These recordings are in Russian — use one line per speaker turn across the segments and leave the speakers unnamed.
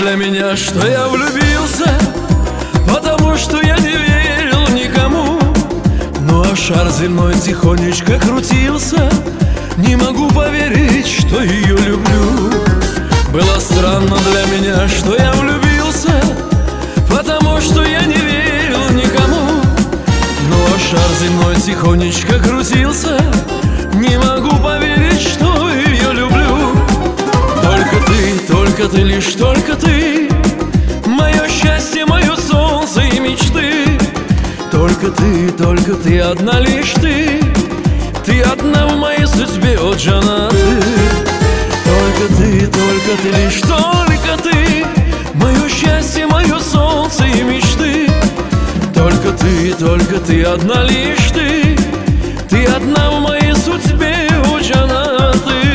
для меня, что я влюбился, потому что я не верил никому. Ну а шар земной тихонечко крутился, не могу поверить, что ее люблю. Было странно для меня, что я влюбился, потому что я не верил никому. Ну а шар земной тихонечко крутился, не могу поверить, что ее люблю. Только ты, лишь только ты, мое счастье, мое солнце и мечты. Только ты, одна лишь ты одна в моей судьбе, о Джанат. Только ты, лишь только ты, мое счастье, мое солнце и мечты. Только ты, одна лишь ты одна в моей судьбе, о Джанат.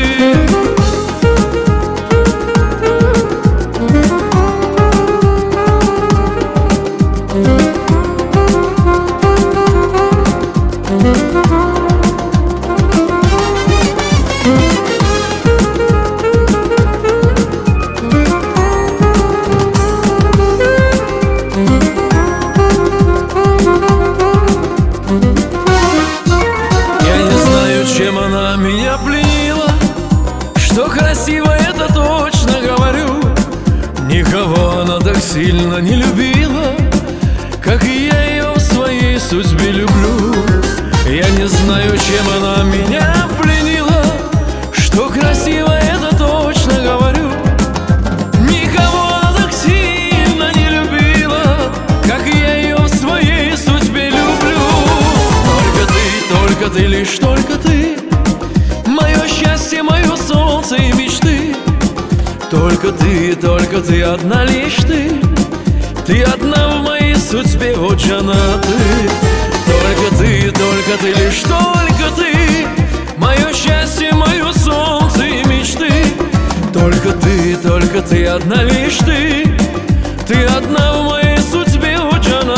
Чем она меня пленила, что красиво, это точно говорю. Никого она так сильно не любила, как и я ее в своей судьбе люблю. Я не знаю, чем она меня пленила, что красиво, это точно говорю. Никого она так сильно не любила, как и я ее в своей судьбе люблю. Только ты, лишь только ты, мое счастье, мое солнце и мечты. Только ты, одна лишь ты одна в моей судьбе, о Джанат. Только ты, лишь только ты, мое счастье, мое солнце и мечты. Только ты, одна лишь ты одна в моей судьбе, о Джанат.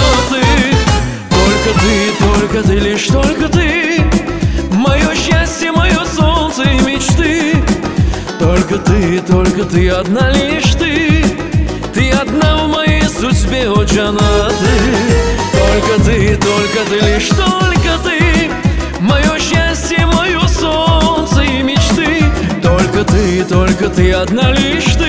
Только ты, лишь только ты, мое счастье, мое солнце и мечты. Только ты, одна лишь ты одна в моей судьбе, о Джанат. Только ты, лишь только ты, мое счастье, мое солнце и мечты. Только ты, одна лишь